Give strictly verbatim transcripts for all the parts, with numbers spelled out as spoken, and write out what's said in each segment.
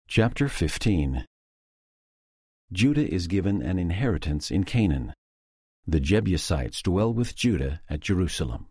Chapter fifteen. Judah is given an inheritance in Canaan. The Jebusites dwell with Judah at Jerusalem.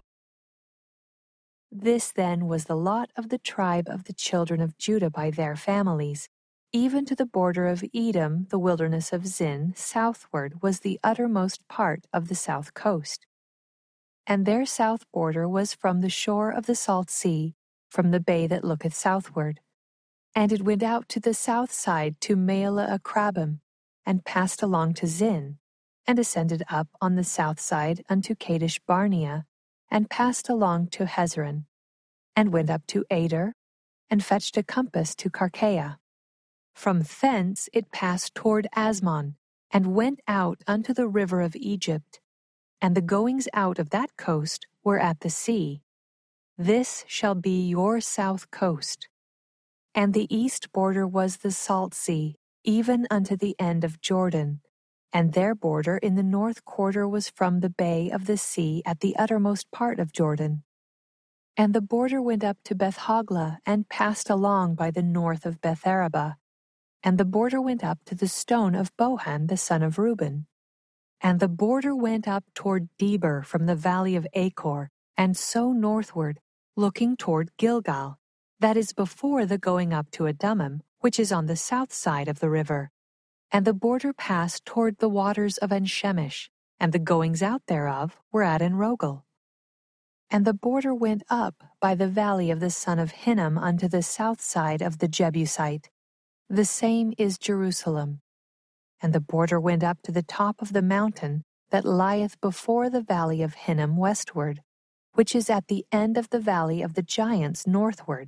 This then was the lot of the tribe of the children of Judah by their families. Even to the border of Edom, the wilderness of Zin, southward was the uttermost part of the south coast. And their south border was from the shore of the salt sea, from the bay that looketh southward. And it went out to the south side to Maalah Akrabim, and passed along to Zin, and ascended up on the south side unto Kadesh Barnea, and passed along to Hezron, and went up to Ader, and fetched a compass to Karkea. From thence it passed toward Asmon, and went out unto the river of Egypt, and the goings out of that coast were at the sea. This shall be your south coast. And the east border was the salt sea, even unto the end of Jordan, and their border in the north quarter was from the bay of the sea at the uttermost part of Jordan. And the border went up to Beth-hoglah, and passed along by the north of Beth-arabah. And the border went up to the stone of Bohan the son of Reuben. And the border went up toward Debir from the valley of Achor, and so northward, looking toward Gilgal, that is before the going up to Adummim, which is on the south side of the river. And the border passed toward the waters of En-shemesh, and the goings out thereof were at En-rogel. And the border went up by the valley of the son of Hinnom unto the south side of the Jebusite. The same is Jerusalem. And the border went up to the top of the mountain that lieth before the valley of Hinnom westward, which is at the end of the valley of the giants northward.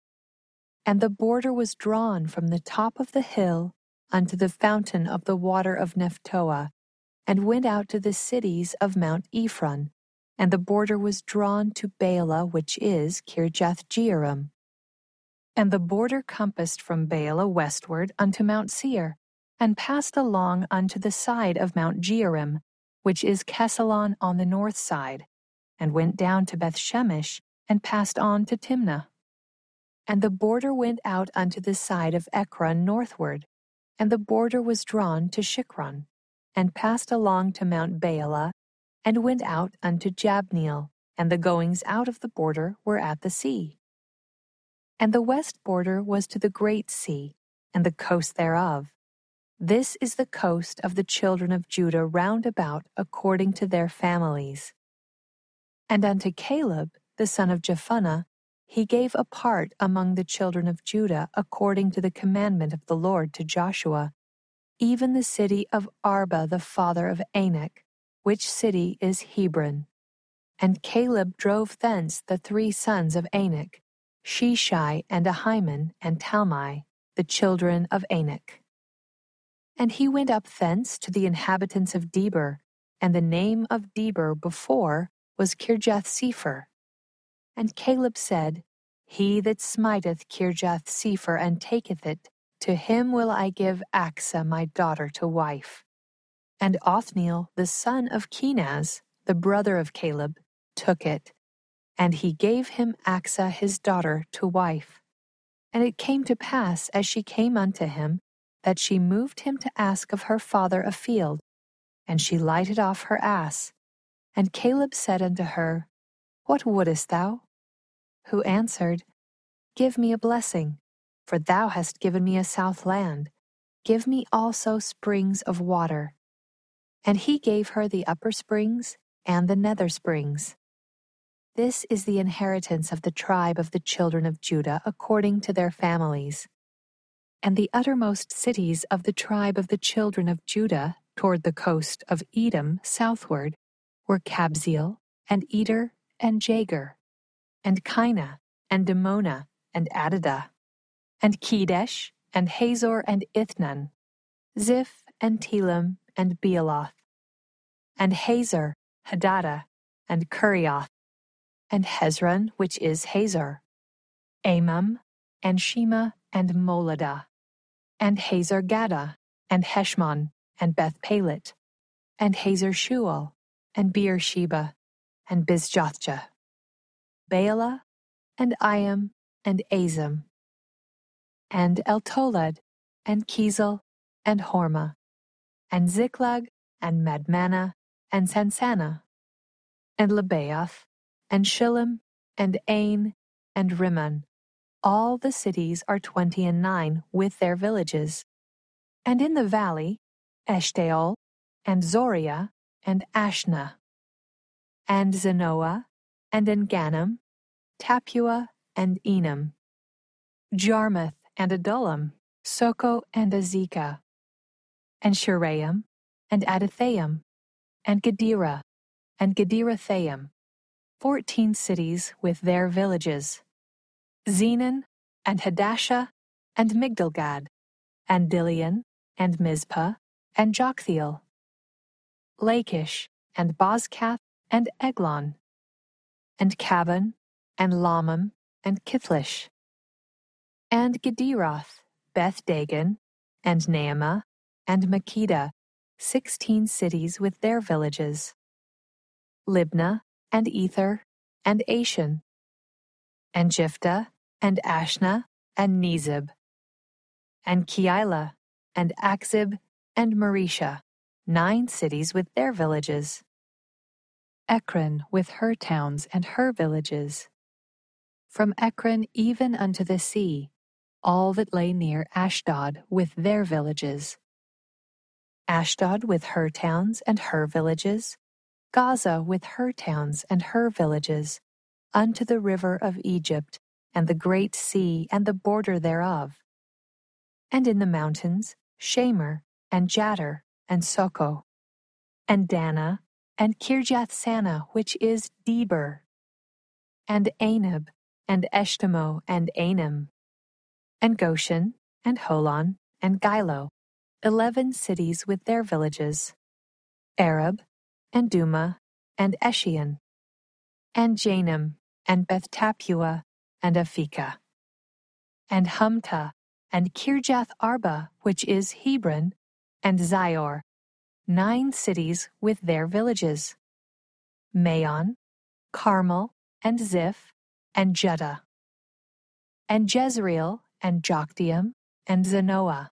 And the border was drawn from the top of the hill unto the fountain of the water of Nephtoah, and went out to the cities of Mount Ephron, and the border was drawn to Baalah, which is Kirjath-jearim. And the border compassed from Baalah westward unto Mount Seir, and passed along unto the side of Mount Jearim, which is Kesalon on the north side, and went down to Beth-shemesh, and passed on to Timnah. And the border went out unto the side of Ekron northward, and the border was drawn to Shikron, and passed along to Mount Baalah, and went out unto Jabneel, and the goings out of the border were at the sea. And the west border was to the great sea, and the coast thereof. This is the coast of the children of Judah round about according to their families. And unto Caleb, the son of Jephunneh, he gave a part among the children of Judah according to the commandment of the Lord to Joshua, even the city of Arba the father of Anak, which city is Hebron. And Caleb drove thence the three sons of Anak, Sheshai and Ahiman and Talmai, the children of Anak. And he went up thence to the inhabitants of Debir, and the name of Debir before was Kirjath-sepher. And Caleb said, He that smiteth Kirjath-sepher and taketh it, to him will I give Achsah my daughter to wife. And Othniel the son of Kenaz, the brother of Caleb, took it, and he gave him Achsah his daughter to wife. And it came to pass, as she came unto him, that she moved him to ask of her father a field, and she lighted off her ass. And Caleb said unto her, What wouldest thou? Who answered, Give me a blessing, for thou hast given me a south land. Give me also springs of water. And he gave her the upper springs and the nether springs. This is the inheritance of the tribe of the children of Judah according to their families. And the uttermost cities of the tribe of the children of Judah toward the coast of Edom southward were Kabzeel, and Eder, and Jagur, and Kinah, and Dimona, and Adadah, and Kedesh, and Hazor, and Ithnan, Ziph, and Telem, and Bealoth, and Hazor, Hadadah, and Kurioth, and Hezron, which is Hazor, Amam, and Shema, and Moladah, and Hazar-Gaddah, and Heshmon, and Beth-Pelet, and Hazar-Shual, and Beersheba, and Bizjothjah, Baalah, and Iam, and Azim. and Eltolad, and Kizel, and Hormah, and Ziklag, and Madmannah, and Sansannah, and Lebaoth, and Shillim, and Ain, and Rimmon. All the cities are twenty and nine, with their villages. And in the valley, Eshtaol, and Zoriah, and Ashna, and Zanoah, and Engannim, Tapua, and Enam, Jarmuth, and Adullam, Soko, and Azekah, and Shiraim, and Adathaim, and Gedera, and Gederathaim, fourteen cities with their villages, Zenon, and Hadashah, and Migdalgad, and Dilion, and Mizpah, and Joktheel, Lachish, and Bozkath, and Eglon, and Cabon, and Lamam, and Kithlish, and Gederoth, Beth Dagon, and Naamah, and Makkedah, sixteen cities with their villages, Libnah, and Ether, and Ashan, and Jiphthah, and Ashna, and Nezib, and Keilah, and Achzib, and Maresha, nine cities with their villages, Ekron with her towns and her villages, from Ekron even unto the sea, all that lay near Ashdod with their villages, Ashdod with her towns and her villages, Gaza with her towns and her villages, unto the river of Egypt, and the great sea and the border thereof, and in the mountains, Shamer, and Jattir, and Soko, and Dana, and Kirjath-Sanah, which is Debir, and Anab, and Eshtemoh, and Anam, and Goshen, and Holon, and Gilo, eleven cities with their villages, Arab, and Duma, and Eshion, and Janam, and Beth-Tapua, and Aphekah, and Humtah, and Kirjath Arba, which is Hebron, and Zior, nine cities with their villages, Maon, Carmel, and Ziph, and Judah, and Jezreel, and Jokdeam, and Zanoah,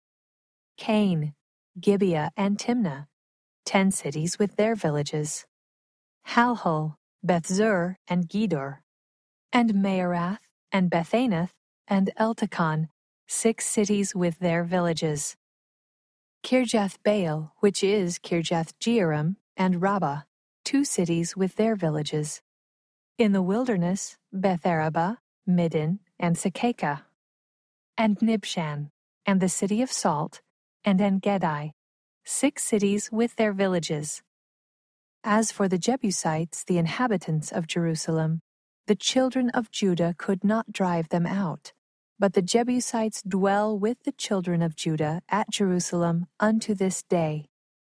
Cain, Gibeah, and Timnah, ten cities with their villages, Halhul, Bethzur, and Gedor, and Maarath, and Bethanath, and Eltekon, six cities with their villages, Kirjath-Baal, which is Kirjath-Jearim, and Rabbah, two cities with their villages. In the wilderness, Beth-arabah, Middin, and Sekekah, and Nibshan, and the city of Salt, and En-Gedi, six cities with their villages. As for the Jebusites, the inhabitants of Jerusalem, the children of Judah could not drive them out, but the Jebusites dwell with the children of Judah at Jerusalem unto this day.